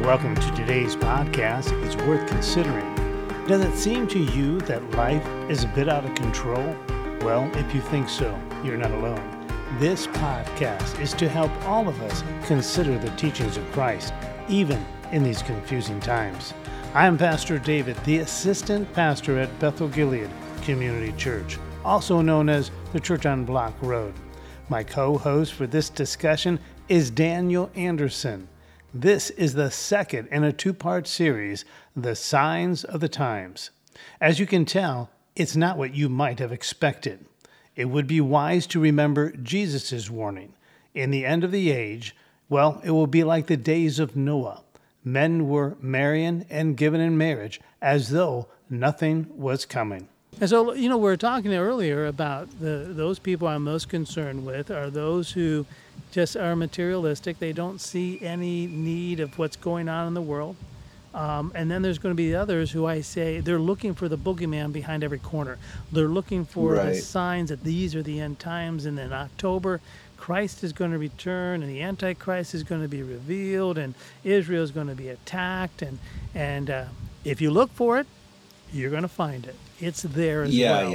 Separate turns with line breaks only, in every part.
welcome to today's podcast. It's worth considering. Does it seem to you that life is a bit out of control? Well, if you think so, you're not alone. This podcast is to help all of us consider the teachings of Christ, even in these confusing times. I'm Pastor David, the assistant pastor at Bethel Gilead Community Church, also known as the Church on Block Road. My co-host for this discussion is Daniel Anderson. This is the second in a two-part series, The Signs of the Times. As you can tell, it's not what you might have expected. It would be wise to remember Jesus' warning. In the end of the age, well, it will be like the days of Noah. Men were marrying and given in marriage as though nothing was coming. And so, we were talking earlier about those people I'm most concerned with are those who just are materialistic. They don't see any need of what's going on in the world. And then there's going to be others who I say they're looking for the boogeyman behind every corner. They're looking for the signs that these are the end times. And in October, Christ is going to return and the Antichrist is going to be revealed and Israel is going to be attacked. And if you look for it, you're going to find it. It's there as well.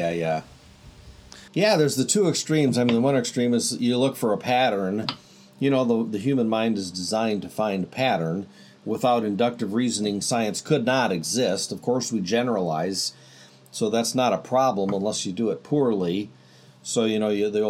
Yeah, there's the two extremes. I mean, the one extreme is you look for a pattern. The human mind is designed to find a pattern. Without inductive reasoning, science could not exist. Of course, we generalize, so that's not a problem unless you do it poorly. So, the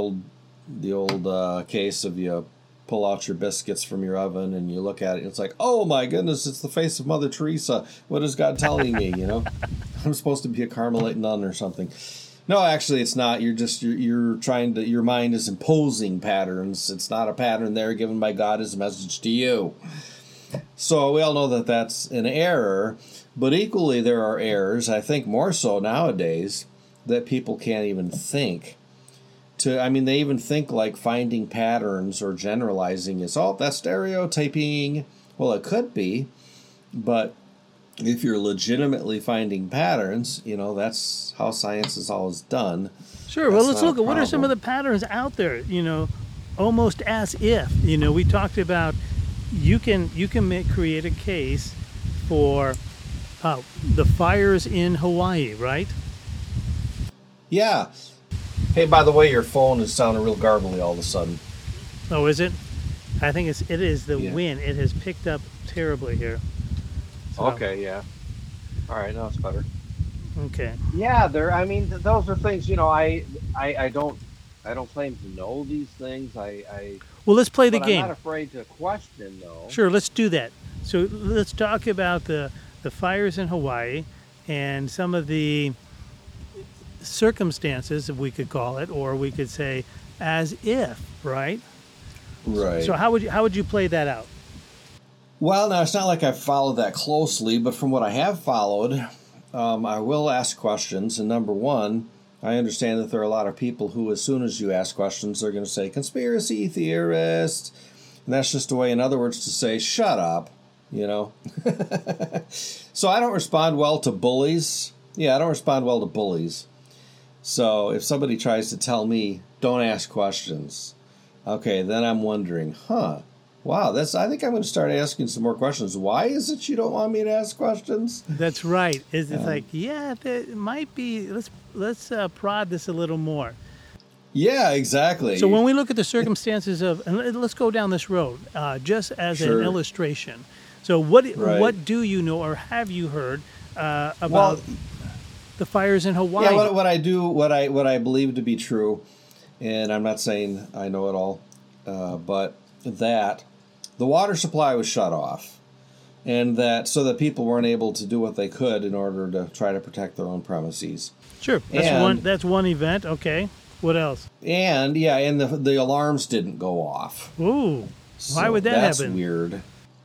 old case of you pull out your biscuits from your oven and you look at it, and it's like, oh my goodness, it's the face of Mother Teresa. What is God telling me, I'm supposed to be a Carmelite nun or something. No, actually, it's not. You're trying to. Your mind is imposing patterns. It's not a pattern there given by God as a message to you. So we all know that that's an error. But equally, there are errors. I think more so nowadays that people can't even think. They even think like finding patterns or generalizing is that's stereotyping. Well, it could be, but if you're legitimately finding patterns, that's how science is always done.
Sure. Well, let's look at what are some of the patterns out there, almost as if, we talked about you can create a case for the fires in Hawaii, right?
Yeah. Hey, by the way, your phone is sounding real garbly all of a sudden.
Oh, is it? I think it is the wind. It has picked up terribly here. So.
Okay, yeah. All right, now it's better.
Okay.
Yeah, those are things. I don't claim to know these things.
Well, let's play the game.
I'm not afraid to question, though.
Sure, let's do that. So let's talk about the fires in Hawaii and some of the circumstances, if we could call it, or we could say as if, right?
Right.
So how would you play that out?
Well, now, it's not like I've followed that closely, but from what I have followed, I will ask questions. And number one, I understand that there are a lot of people who, as soon as you ask questions, they're going to say, conspiracy theorist. And that's just a way, in other words, to say, shut up, So I don't respond well to bullies. Yeah, I don't respond well to bullies. So if somebody tries to tell me, don't ask questions, okay, then I'm wondering, wow, I think I'm going to start asking some more questions. Why is it you don't want me to ask questions?
That's right. It's like, it might be, let's prod this a little more.
Yeah, exactly.
So when we look at the circumstances and let's go down this road, just as an illustration. So what do you know or have you heard about the fires in Hawaii?
Yeah, what I believe to be true, and I'm not saying I know it all, but that the water supply was shut off, and so that people weren't able to do what they could in order to try to protect their own premises.
Sure, that's one event. Okay, what else?
And the alarms didn't go off.
Ooh, why would that happen?
That's weird.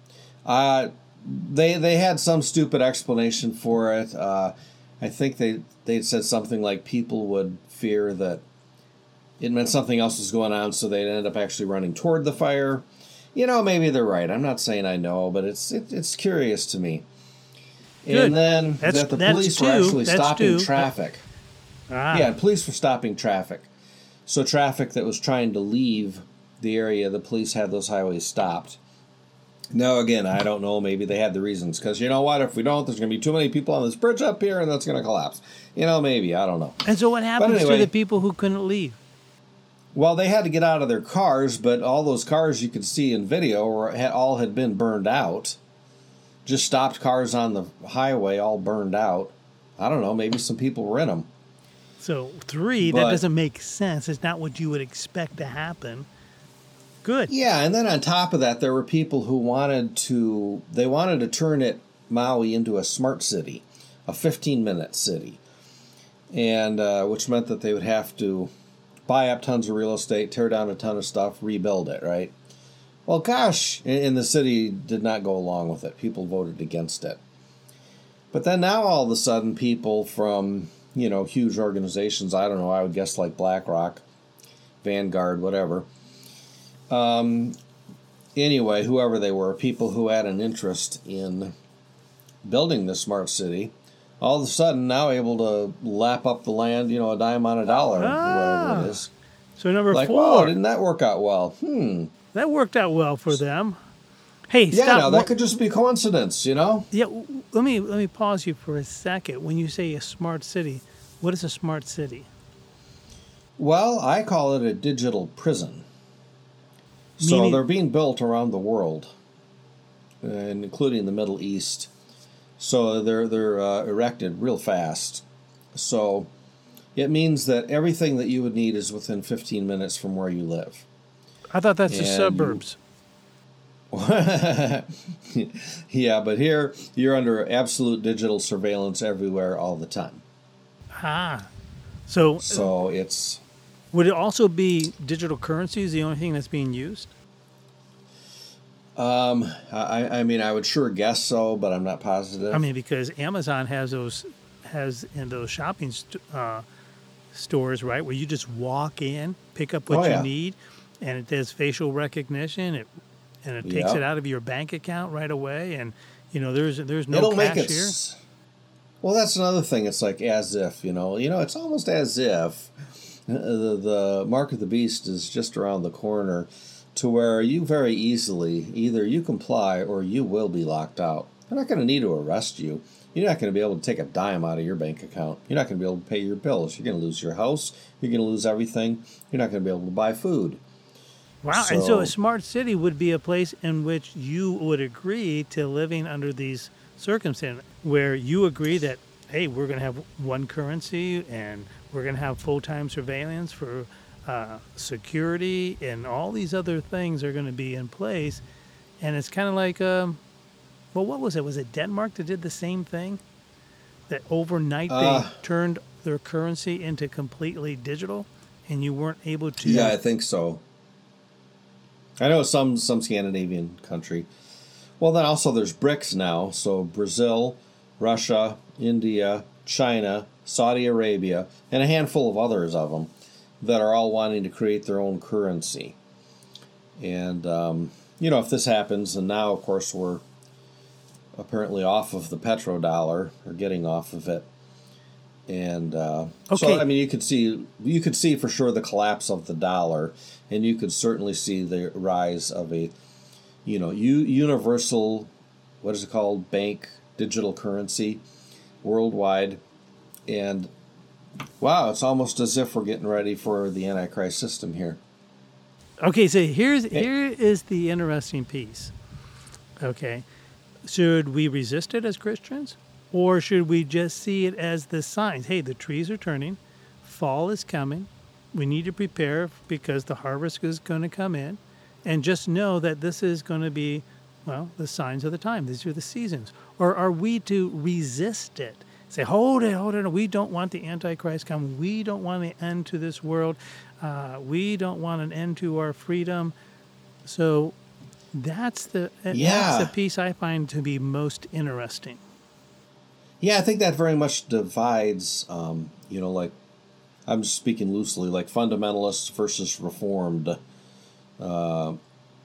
They had some stupid explanation for it. I think they said something like people would fear that it meant something else was going on, so they'd end up actually running toward the fire. Maybe they're right. I'm not saying I know, but it's curious to me.
Good.
And then that the police were actually stopping traffic. Yeah, police were stopping traffic. So traffic that was trying to leave the area, the police had those highways stopped. Now, again, I don't know. Maybe they had the reasons. Because you know what? If we don't, there's going to be too many people on this bridge up here, and that's going to collapse. Maybe. I don't know.
And so what happens to the people who couldn't leave?
Well, they had to get out of their cars, but all those cars you could see in video all had been burned out. Just stopped cars on the highway, all burned out. I don't know. Maybe some people were in them.
So that doesn't make sense. It's not what you would expect to happen. Good.
Yeah, and then on top of that, there were people who wanted to turn Maui into a smart city, a 15-minute city, and which meant that they would have to buy up tons of real estate, tear down a ton of stuff, rebuild it, right? Well, gosh, and the city did not go along with it. People voted against it. But then now all of a sudden people from, huge organizations, I don't know, I would guess like BlackRock, Vanguard, whatever. Anyway, whoever they were, people who had an interest in building this smart city, all of a sudden now able to lap up the land, a dime on a dollar, or whatever it is.
So number 4.
Wow, didn't that work out well?
That worked out well for them. Hey,
yeah,
stop.
no, that could just be coincidence,
Yeah, let me pause you for a second. When you say a smart city, what is a smart city?
Well, I call it a digital prison. So they're being built around the world, including the Middle East. So they're erected real fast. So it means that everything that you would need is within 15 minutes from where you live.
I thought that's the suburbs.
Yeah, but here you're under absolute digital surveillance everywhere all the time. So it's...
Would it also be digital currency is the only thing that's being used?
I mean, I would sure guess so, but I'm not positive.
I mean, because Amazon has in those shopping stores, right, where you just walk in, pick up what you need, and it does facial recognition, and it takes it out of your bank account right away, and there's no cashier.
Well, that's another thing. It's like as if it's almost as if the mark of the beast is just around the corner, to where you very easily either you comply or you will be locked out. They're not going to need to arrest you. You're not going to be able to take a dime out of your bank account. You're not going to be able to pay your bills. You're going to lose your house. You're going to lose everything. You're not going to be able to buy food.
Wow. And so a smart city would be a place in which you would agree to living under these circumstances, where you agree that, hey, we're going to have one currency and we're going to have full-time surveillance for security, and all these other things are going to be in place. And it's kind of like, what was it? Was it Denmark that did the same thing? That overnight they turned their currency into completely digital, and you weren't able to...
Yeah, I think so. I know some Scandinavian country. Well, then also there's BRICS now. So Brazil, Russia, India, China, Saudi Arabia, and a handful of others of them that are all wanting to create their own currency. And, if this happens, and now, of course, we're apparently off of the petrodollar, or getting off of it. And so, I mean, you could see for sure the collapse of the dollar, and you could certainly see the rise of a, universal, what is it called, bank digital currency worldwide. And wow, it's almost as if we're getting ready for the Antichrist system here.
Okay, so here is the interesting piece. Okay, should we resist it as Christians, or should we just see it as the signs? Hey, the trees are turning, fall is coming. We need to prepare because the harvest is going to come in, and just know that this is going to be, the signs of the time. These are the seasons. Or are we to resist it? Say, hold it. We don't want the Antichrist come. We don't want an end to this world. We don't want an end to our freedom. So that's the piece I find to be most interesting.
Yeah, I think that very much divides, like, I'm just speaking loosely, like fundamentalists versus reformed. A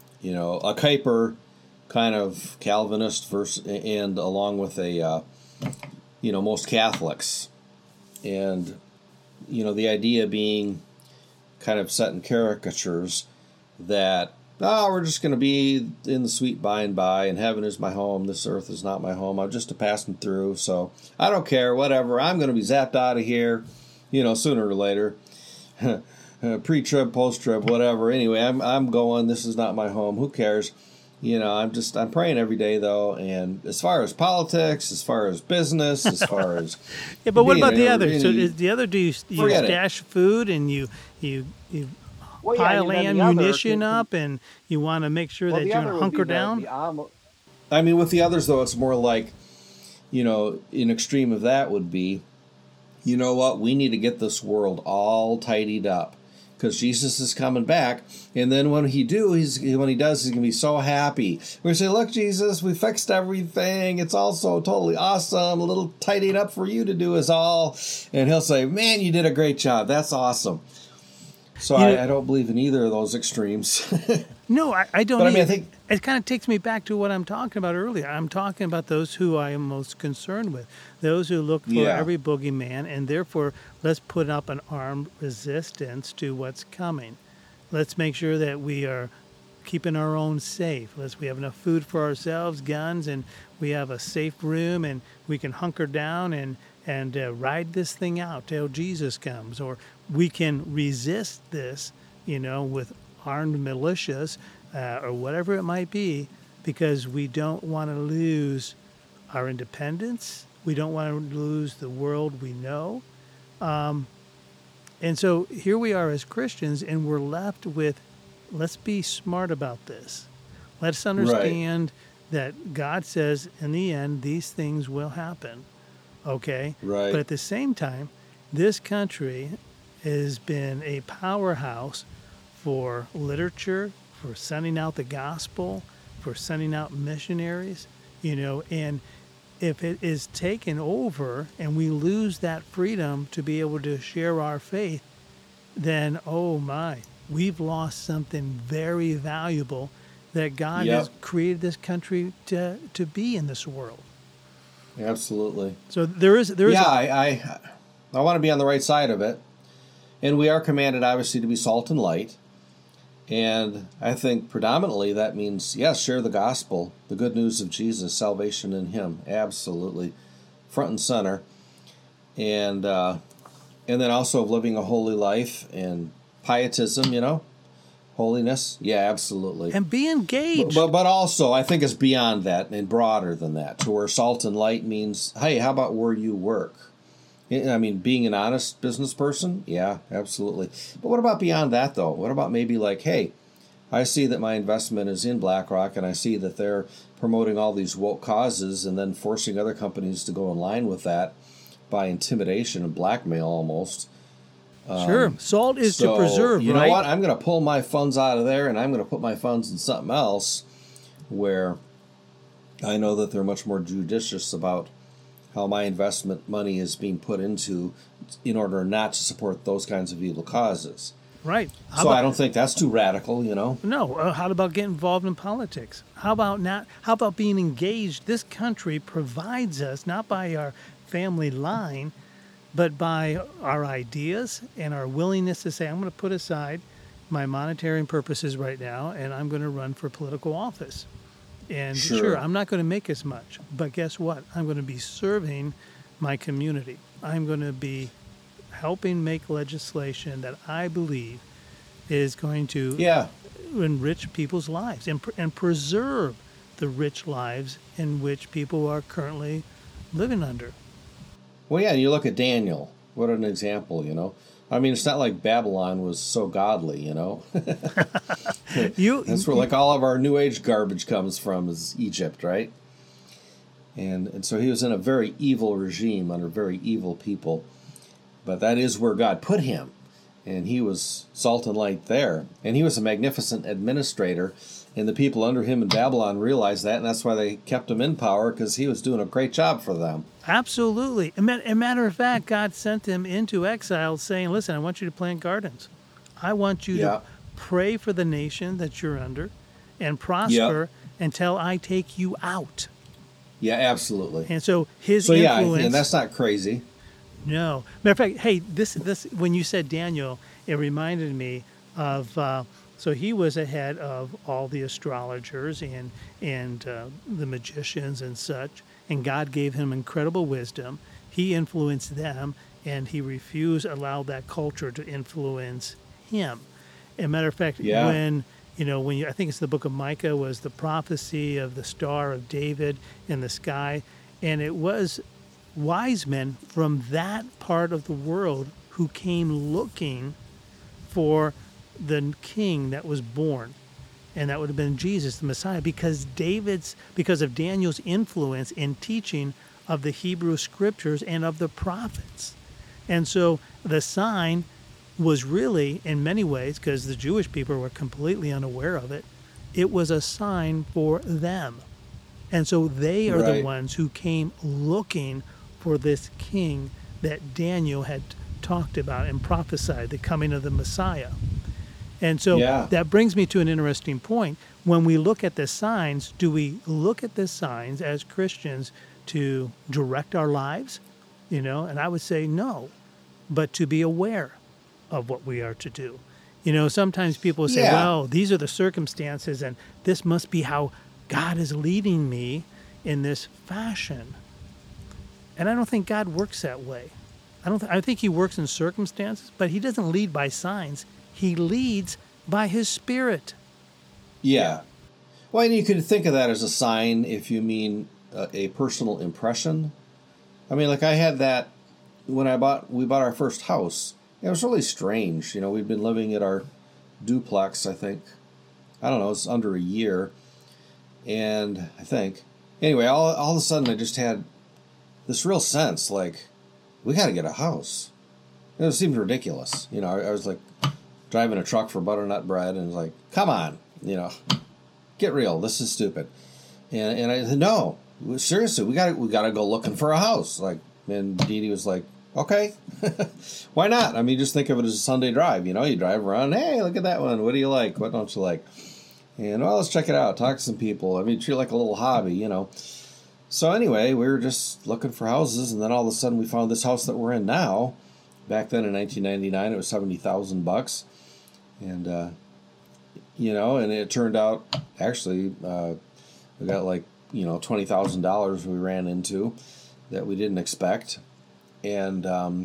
Kuyper kind of Calvinist versus, and along with a, most Catholics. And, the idea being kind of set in caricatures that oh, we're just going to be in the sweet by and by, and heaven is my home. This earth is not my home. I'm just a passing through, so I don't care, whatever. I'm going to be zapped out of here, sooner or later. Pre-trib, post-trib, whatever. Anyway, I'm going. This is not my home. Who cares? I'm praying every day, though. And as far as politics, as far as business, as far as
yeah, but what about the other? So is the other, do you stash food and you pile ammunition up, and you want to make sure that you're going to hunker down?
I mean, with the others, though, it's more like, an extreme of that would be, you know what? We need to get this world all tidied up, because Jesus is coming back, and then when he does, he's going to be so happy. We're going to say, look, Jesus, we fixed everything. It's all so totally awesome. A little tidied up for you to do is all. And he'll say, man, you did a great job. That's awesome. So I don't believe in either of those extremes.
No, I don't.
But I think
it kind of takes me back to what I'm talking about earlier. I'm talking about those who I am most concerned with, those who look for every boogeyman, and therefore let's put up an armed resistance to what's coming. Let's make sure that we are keeping our own safe. We have enough food for ourselves, guns, and we have a safe room, and we can hunker down and ride this thing out till Jesus comes. Or we can resist this, with armed militias or whatever it might be, because we don't want to lose our independence. We don't want to lose the world we know. And so here we are as Christians, and we're left with, let's be smart about this. Let's understand that God says in the end, these things will happen. Okay?
Right.
But at the same time, this country has been a powerhouse for literature, for sending out the gospel, for sending out missionaries, and if it is taken over and we lose that freedom to be able to share our faith, then, oh my, we've lost something very valuable that God has created this country to be in this world.
Absolutely.
So there is.
I want to be on the right side of it. And we are commanded, obviously, to be salt and light. And I think predominantly that means, yes, share the gospel, the good news of Jesus, salvation in him. Absolutely. Front and center. And then also of living a holy life and pietism, holiness. Yeah, absolutely.
And be engaged.
But also, I think it's beyond that and broader than that, to where salt and light means, hey, how about where you work? I mean, being an honest business person? Yeah, absolutely. But what about beyond that, though? What about maybe like, hey, I see that my investment is in BlackRock, and I see that they're promoting all these woke causes and then forcing other companies to go in line with that by intimidation and blackmail almost.
Sure. Salt is to preserve,
you know what? I'm going to pull my funds out of there, and I'm going to put my funds in something else where I know that they're much more judicious about how my investment money is being put into in order not to support those kinds of evil causes.
Right.
I don't think that's too radical,
No. How about getting involved in politics? How about being engaged? This country provides us, not by our family line, but by our ideas and our willingness to say, I'm going to put aside my monetary purposes right now, and I'm going to run for political office. And sure, I'm not going to make as much, but guess what? I'm going to be serving my community. I'm going to be helping make legislation that I believe is going to enrich people's lives and preserve the rich lives in which people are currently living under.
Well, yeah, you look at Daniel. What an example, I mean, it's not like Babylon was so godly, That's where like all of our New Age garbage comes from, is Egypt, right? And so he was in a very evil regime under very evil people. But that is where God put him. And he was salt and light there. And he was a magnificent administrator. And the people under him in Babylon realized that, and that's why they kept him in power, because he was doing a great job for them.
Absolutely. As a matter of fact, God sent him into exile saying, listen, I want you to plant gardens. I want you to pray for the nation that you're under and prosper until I take you out.
Yeah, absolutely.
And so his influence...
Yeah, and that's not crazy.
No. Matter of fact, hey, this when you said Daniel, it reminded me of So he was ahead of all the astrologers and the magicians and such. And God gave him incredible wisdom. He influenced them, and he refused to allow that culture to influence him. As a matter of fact,
Yeah.
I think it's the book of Micah, was the prophecy of the Star of David in the sky, and it was wise men from that part of the world who came looking for the king that was born, and that would have been Jesus, the Messiah, because of Daniel's influence in teaching of the Hebrew scriptures and of the prophets. And so the sign was really, in many ways, because the Jewish people were completely unaware of it, it was a sign for them. And so they are the
Right.
ones who came looking for this king that Daniel had talked about and prophesied, the coming of the Messiah. And so
Yeah.
that brings me to an interesting point. When we look at the signs, do we look at the signs as Christians to direct our lives? And I would say no, but to be aware of what we are to do. Sometimes people say,
Yeah.
well, these are the circumstances and this must be how God is leading me in this fashion. And I don't think God works that way. I think he works in circumstances, but he doesn't lead by signs. He leads by his Spirit.
Yeah. Well, and you could think of that as a sign if you mean a personal impression. I mean, like I had that when we bought our first house. It was really strange. We'd been living at our duplex, I think. I don't know, it's under a year. And I think, anyway, all of a sudden I just had this real sense, like, we got to get a house. It seemed ridiculous. I was like driving a truck for butternut bread, and it was like, come on, get real. This is stupid. And I said, no, seriously, we got to go looking for a house. And Dee Dee was like, okay, why not? I mean, just think of it as a Sunday drive. You drive around, hey, look at that one. What do you like? What don't you like? And, well, let's check it out. Talk to some people. I mean, treat it like a little hobby, So anyway, we were just looking for houses, and then all of a sudden we found this house that we're in now. Back then in 1999, it was $70,000, and and it turned out actually we got like $20,000 we ran into that we didn't expect, and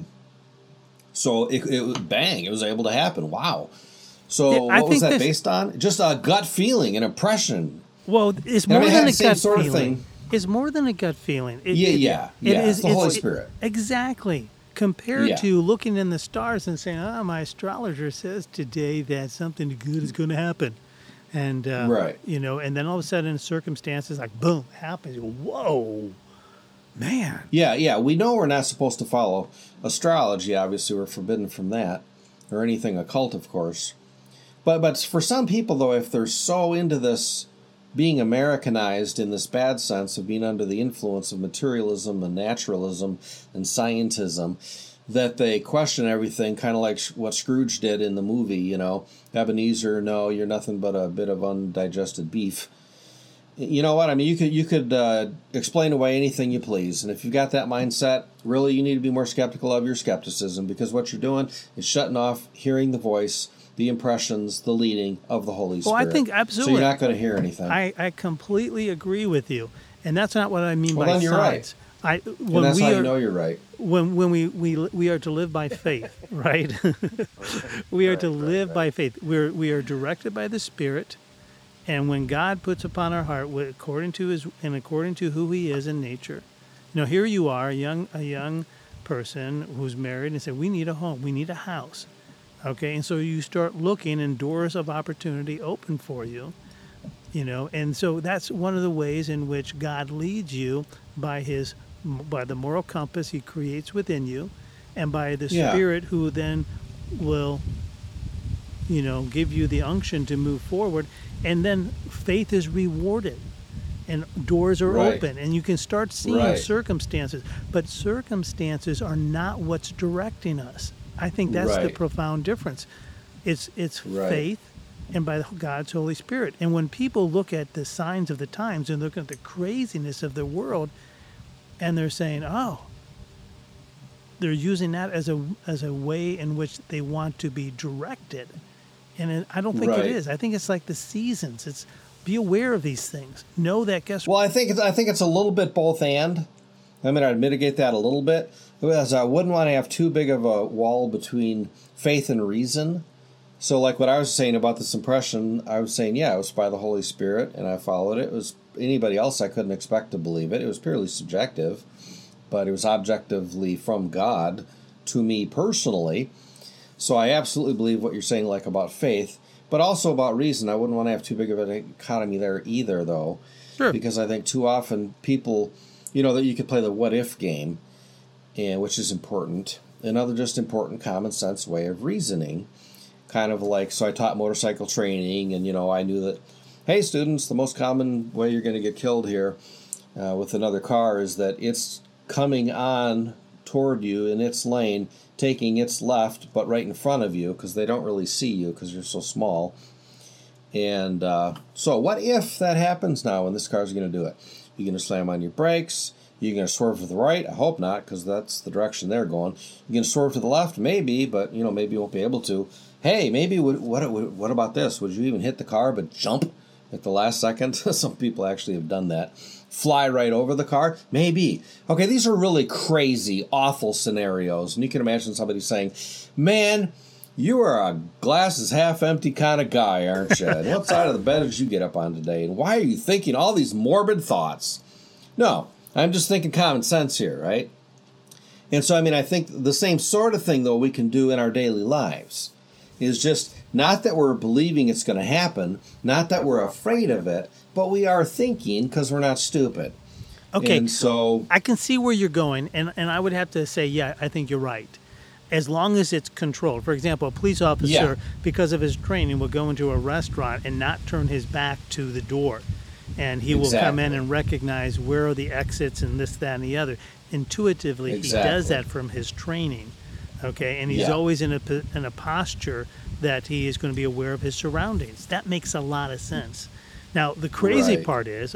so it was able to happen. Wow. So
Yeah, I
what was
think
that based on? Just a gut feeling, an impression.
Well, it's
And I
more
mean, it
than
had
a
the same
gut
sort of
feeling.
thing.
It's more than a gut feeling.
It's the Holy Spirit.
Exactly. Compared
Yeah.
to looking in the stars and saying, my astrologer says today that something good is going to happen. And,
Right.
And then all of a sudden circumstances like, boom, happens. Whoa, man.
Yeah. We know we're not supposed to follow astrology. Obviously, we're forbidden from that, or anything occult, of course. But for some people, though, if they're so into this being Americanized in this bad sense of being under the influence of materialism and naturalism and scientism, that they question everything, kind of like what Scrooge did in the movie, Ebenezer, no, you're nothing but a bit of undigested beef. You know what? I mean, you could explain away anything you please. And if you've got that mindset, really you need to be more skeptical of your skepticism, because what you're doing is shutting off hearing the voice, the impressions, the leading of the Holy Spirit.
Well, I think absolutely.
So you're not going to hear anything.
I completely agree with you. And that's not what I mean
Well,
by
then you're
signs.
and that's how you know you're right.
When we are to live by faith, right? We are to live by faith. We are directed by the Spirit, and when God puts upon our heart, according to who He is in nature. Here you are, a young person who's married, and say, we need a home, we need a house. Okay, and so you start looking, and doors of opportunity open for you, and so that's one of the ways in which God leads you by the moral compass He creates within you, and by the Spirit who then will, give you the unction to move forward, and then faith is rewarded, and doors are open, and you can start seeing circumstances, but circumstances are not what's directing us. I think that's the profound difference. It's faith and by God's Holy Spirit. And when people look at the signs of the times and look at the craziness of the world, and they're saying, they're using that as a way in which they want to be directed I don't think it
Right.
is. I think it's like the seasons. It's be aware of these things. Know that, guess what?
Well, I think it's a little bit both and. I mean, I'd mitigate that a little bit. Whereas I wouldn't want to have too big of a wall between faith and reason. So, like what I was saying about this impression, I was saying, yeah, it was by the Holy Spirit, and I followed it. It was anybody else, I couldn't expect to believe it. It was purely subjective, but it was objectively from God to me personally. So I absolutely believe what you're saying, like about faith, but also about reason. I wouldn't want to have too big of an economy there either, though,
Sure.
because I think too often people, that you could play the what if game, and which is important. Another just important common sense way of reasoning, kind of like, so I taught motorcycle training, and I knew that, hey students, the most common way you're going to get killed here with another car is that it's coming on toward you in its lane, taking its left, but right in front of you, because they don't really see you because you're so small. And so what if that happens now when this car's going to do it? You're going to slam on your brakes. You're going to swerve to the right. I hope not, because that's the direction they're going. You're going to swerve to the left, maybe, but maybe you won't be able to. Hey, maybe what about this? Would you even hit the car but jump at the last second? Some people actually have done that. Fly right over the car? Maybe. Okay, these are really crazy, awful scenarios. And you can imagine somebody saying, man, you are a glass is half empty kind of guy, aren't you? And what side of the bed did you get up on today? And why are you thinking all these morbid thoughts? No, I'm just thinking common sense here, right? And so, I think the same sort of thing, though, we can do in our daily lives. Is just not that we're believing it's going to happen, not that we're afraid of it, but we are thinking because we're not stupid.
Okay,
and so
I can see where you're going, and I would have to say, yeah, I think you're right. As long as it's controlled. For example, a police officer, because of his training, will go into a restaurant and not turn his back to the door. And he will come in and recognize where are the exits and this, that, and the other. Intuitively, he does that from his training. Okay, and he's always in a posture that he is going to be aware of his surroundings. That makes a lot of sense. Now, the crazy part is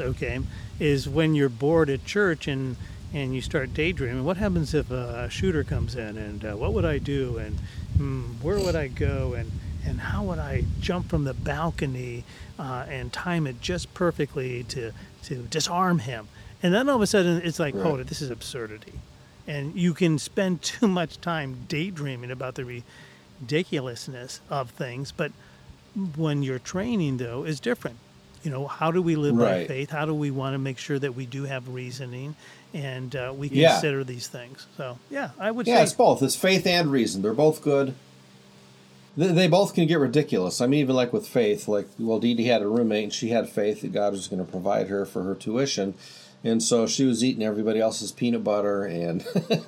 when you're bored at church and you start daydreaming, what happens if a shooter comes in, and what would I do, and where would I go, and how would I jump from the balcony and time it just perfectly to disarm him? And then all of a sudden it's like, oh, this is absurdity. And you can spend too much time daydreaming about the ridiculousness of things. But when you're training, though, is different. How do we live by faith? How do we want to make sure that we do have reasoning and we consider these things? So, I would say...
Yeah, it's both. It's faith and reason. They're both good. They both can get ridiculous. Even like with faith, Dee Dee had a roommate and she had faith that God was going to provide her for her tuition. And so she was eating everybody else's peanut butter and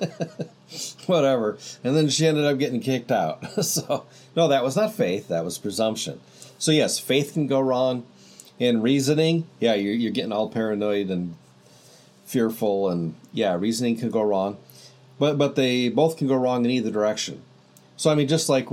whatever. And then she ended up getting kicked out. So, no, that was not faith. That was presumption. So, yes, faith can go wrong. And reasoning, you're getting all paranoid and fearful. And, reasoning can go wrong. But they both can go wrong in either direction. So, just like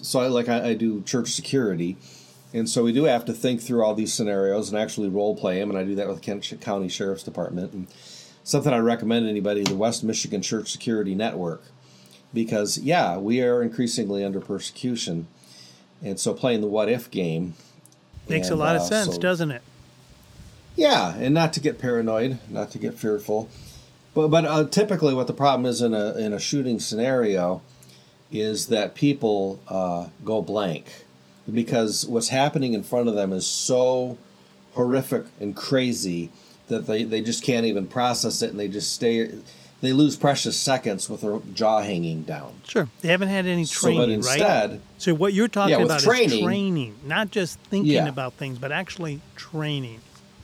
I do church security. And so we do have to think through all these scenarios and actually role play them, and I do that with the Kent County Sheriff's Department. And something I recommend to anybody, the West Michigan Church Security Network, because, we are increasingly under persecution. And so playing the what-if game...
Makes a lot of sense, doesn't it?
Yeah, and not to get paranoid, not to get fearful. But typically what the problem is in a shooting scenario is that people go blank. Because what's happening in front of them is so horrific and crazy that they just can't even process it, and they lose precious seconds with their jaw hanging down.
Sure. They haven't had any training,
but instead,
right? So what you're talking about is training, not just thinking about things, but actually training.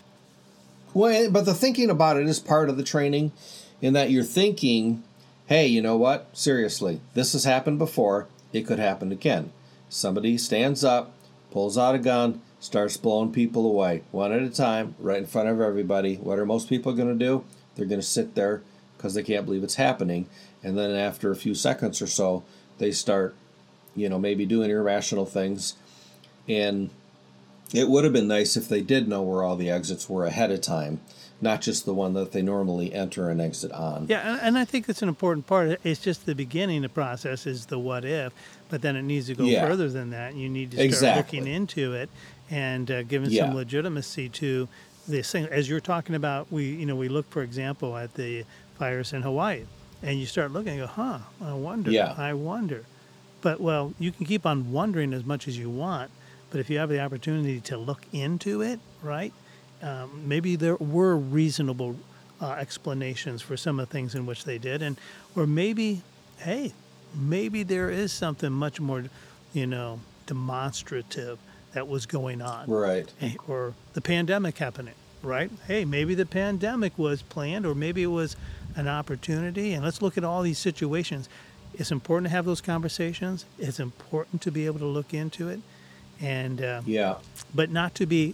Well, but the thinking about it is part of the training, in that you're thinking, hey, you know what? Seriously, this has happened before. It could happen again. Somebody stands up, pulls out a gun, starts blowing people away, one at a time, right in front of everybody. What are most people going to do? They're going to sit there because they can't believe it's happening. And then after a few seconds or so, they start, maybe doing irrational things. And it would have been nice if they did know where all the exits were ahead of time. not just the one that they normally enter and exit on.
Yeah, and I think that's an important part. It's just the beginning of the process is the what if, but then it needs to go further than that. You need to start looking into it and giving some legitimacy to this thing. As you're talking about, we look, for example, at the fires in Hawaii, and you start looking and go, I wonder. But, well, you can keep on wondering as much as you want, but if you have the opportunity to look into it, right, maybe there were reasonable explanations for some of the things in which they did, or maybe there is something much more, demonstrative that was going on.
Right.
Or the pandemic happening, right? Hey, maybe the pandemic was planned, or maybe it was an opportunity, and let's look at all these situations. It's important to have those conversations. It's important to be able to look into it, and but not to be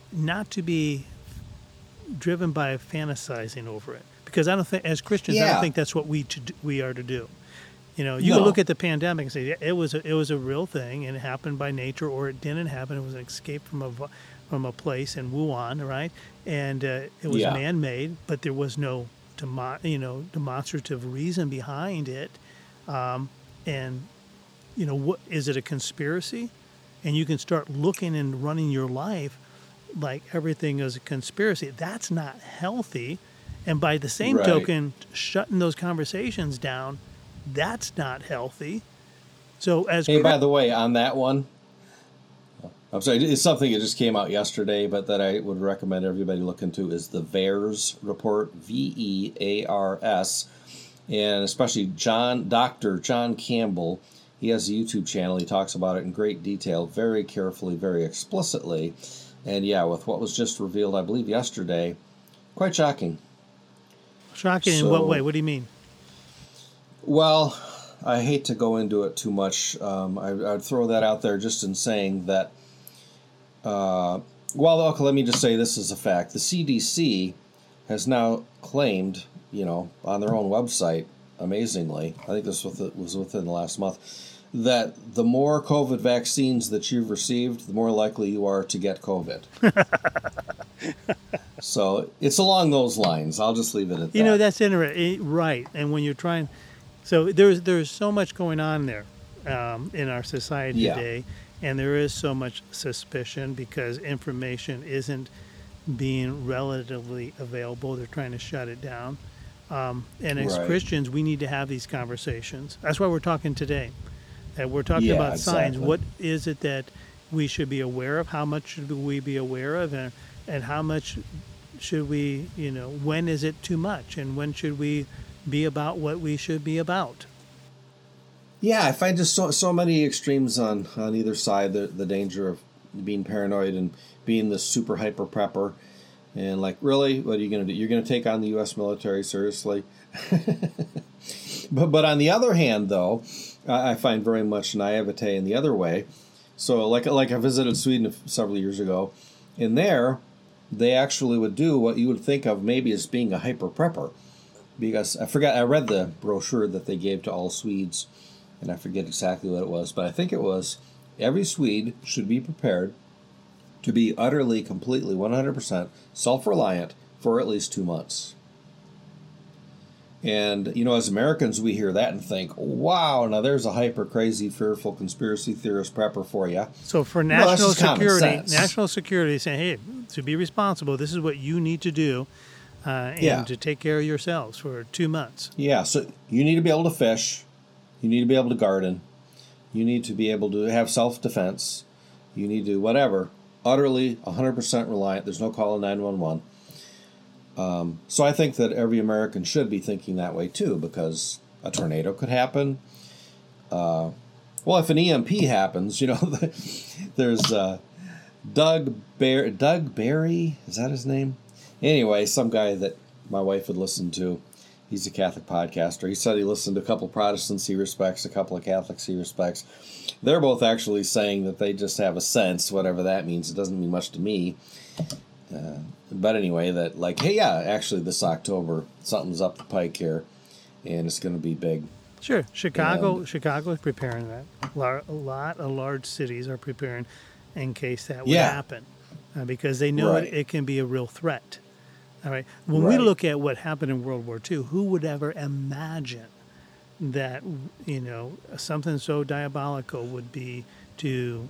driven by fantasizing over it. Because I don't think, as Christians, I don't think that's what we are to do. You can look at the pandemic and say it was a real thing and it happened by nature, or it didn't happen. It was an escape from a place in Wuhan, right? And it was man-made, but there was no demonstrative reason behind it. What is it, a conspiracy? And you can start looking and running your life like everything is a conspiracy. That's not healthy. And by the same token, shutting those conversations down, that's not healthy. So
by the way, on that one, I'm sorry, it's something that just came out yesterday, but that I would recommend everybody look into, is the VAERS report, VEARS, and especially Dr. John Campbell. He has a YouTube channel. He talks about it in great detail, very carefully, very explicitly. And with what was just revealed, I believe, yesterday, quite shocking.
Shocking in what way? What do you mean?
Well, I hate to go into it too much. I'd throw that out there just in saying that, let me just say this is a fact. The CDC has now claimed, on their own website, amazingly, I think this was within the last month, that the more COVID vaccines that you've received, the more likely you are to get COVID. So it's along those lines. I'll just leave it at that.
That's interesting, right? And when you're trying, so there's so much going on there in our society today, and there is so much suspicion because information isn't being relatively available. They're trying to shut it down. And as Christians, we need to have these conversations. That's why we're talking today. And we're talking about signs. What is it that we should be aware of? How much should we be aware of? And how much should we, when is it too much? And when should we be about what we should be about?
Yeah, I find just so many extremes on either side. The danger of being paranoid and being the super hyper prepper. And really, what are you going to do? You're going to take on the U.S. military seriously? But on the other hand, though, I find very much naivete in the other way. So like I visited Sweden several years ago. In there, they actually would do what you would think of maybe as being a hyper prepper. Because I read the brochure that they gave to all Swedes, and I forget exactly what it was, but I think it was every Swede should be prepared to be utterly, completely, 100% self-reliant for at least 2 months. And, as Americans, we hear that and think, wow, now there's a hyper-crazy, fearful conspiracy theorist prepper for you.
So for national security saying, hey, to be responsible, this is what you need to do and to take care of yourselves for 2 months. Yeah,
so you need to be able to fish. You need to be able to garden. You need to be able to have self-defense. You need to whatever. Utterly 100% reliant. There's no call 911. So I think that every American should be thinking that way too, because a tornado could happen. If an EMP happens, there's Doug Barry, is that his name? Anyway, some guy that my wife would listen to. He's a Catholic podcaster. He said he listened to a couple Protestants he respects, a couple of Catholics he respects. They're both actually saying that they just have a sense, whatever that means. It doesn't mean much to me. But anyway, that actually this October, something's up the pike here, and it's going to be big.
Sure. Chicago is preparing that. A lot of large cities are preparing in case that would happen because they know it can be a real threat. All right. When we
Right.
look at what happened in World War II, who would ever imagine that, something so diabolical would be to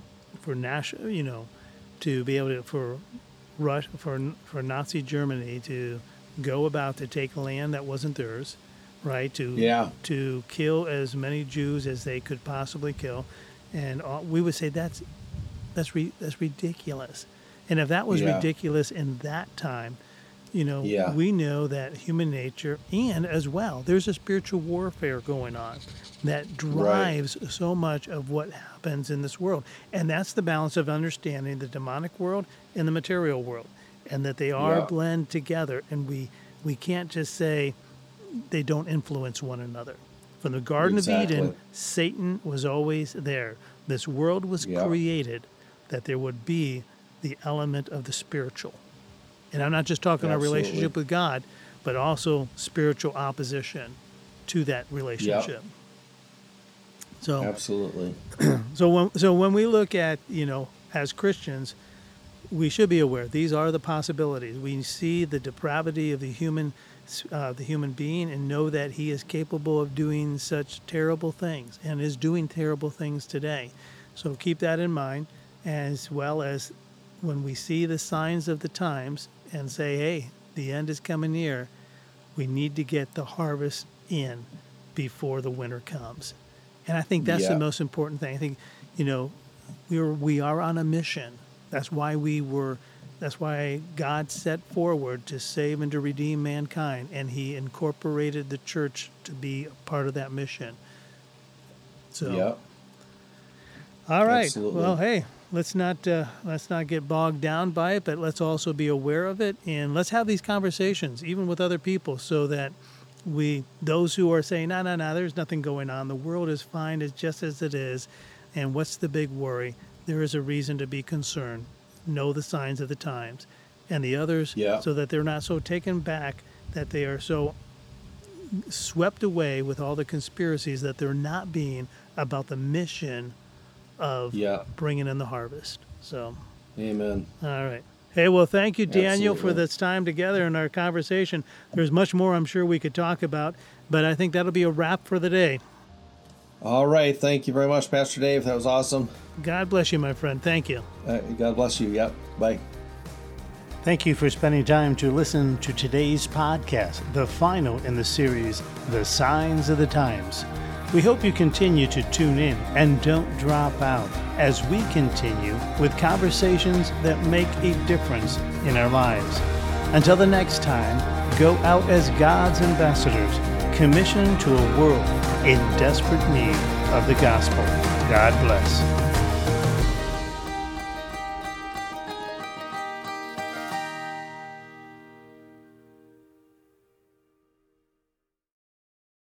be able to for Nazi Germany to go about to take land that wasn't theirs, right? To kill as many Jews as they could possibly kill, and we would say that's ridiculous. And if that was ridiculous in that time, we know that human nature, and as well, there's a spiritual warfare going on that drives so much of what happens in this world. And that's the balance of understanding the demonic world and the material world, and that they are blend together. And we can't just say they don't influence one another. From the Garden of Eden, Satan was always there. This world was created that there would be the element of the spiritual. And I'm not just talking our relationship with God, but also spiritual opposition to that relationship. So
absolutely.
So when we look at, as Christians, we should be aware these are the possibilities. We see the depravity of the human being and know that he is capable of doing such terrible things and is doing terrible things today. So keep that in mind, as well as when we see the signs of the times and say, hey, the end is coming near, we need to get the harvest in before the winter comes. And I think that's the most important thing. I think, we are on a mission. That's why God set forward to save and to redeem mankind, and he incorporated the church to be a part of that mission. So, all right. Absolutely. Well, hey, let's not get bogged down by it, but let's also be aware of it, and let's have these conversations, even with other people, so that those who are saying, no, there's nothing going on, the world is fine, it's just as it is, and what's the big worry? There is a reason to be concerned. Know the signs of the times. And the others, so that they're not so taken back, that they are so swept away with all the conspiracies that they're not being about the mission of bringing in the harvest. So,
amen.
All right. Hey, well, thank you, Daniel, for this time together in our conversation. There's much more I'm sure we could talk about, but I think that'll be a wrap for the day.
All right. Thank you very much, Pastor Dave. That was awesome.
God bless you, my friend. Thank you.
God bless you. Yep. Bye.
Thank you for spending time to listen to today's podcast, the final in the series, The Signs of the Times. We hope you continue to tune in and don't drop out as we continue with conversations that make a difference in our lives. Until the next time, go out as God's ambassadors, commissioned to a world in desperate need of the gospel. God bless.